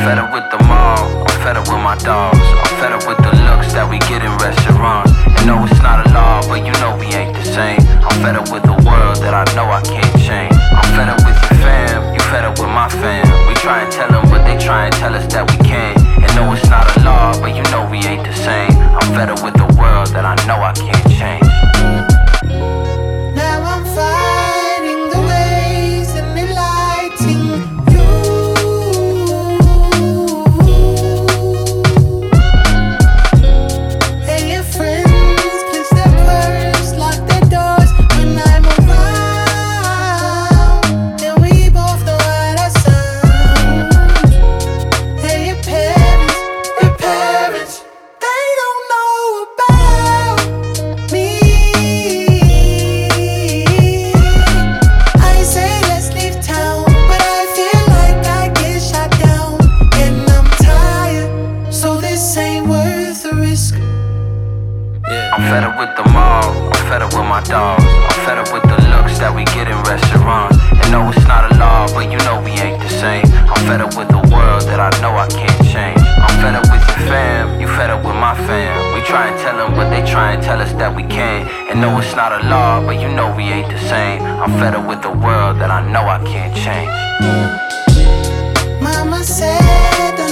fed up with the mall, I'm fed up with my dogs. I'm fed up with the looks that we get in restaurants. And no, it's not a law, but you know we ain't the same. I'm fed up with the world that I know I can't change. I'm fed up with your fam, you fed up with my fam. We try and tell them, but they try and tell us that we can't. And no, it's not a law, but you know we ain't the same. I'm fed up with the world that I know I can't change. Now I'm fighting the ways and enlightening you. And your friends clench their purse, lock their doors when I'm around. And we both know how that sounds. And your parents, they don't know about me. I say let's leave town, but I feel like I get shot down. And I'm tired, so this ain't worth the risk. I'm fed up with the mall, I'm fed up with my dogs. I'm fed up with the looks that we get in restaurants. And no, it's not a law, but you know we ain't the same. I'm fed up with the world that I know I can't change. I'm fed up with your fam, you fed up with my fam. We try and tell them, but they try and tell us that we can't. And no, it's not a law, but you know we ain't the same. I'm fed up with the world that I know I can't change. Mama said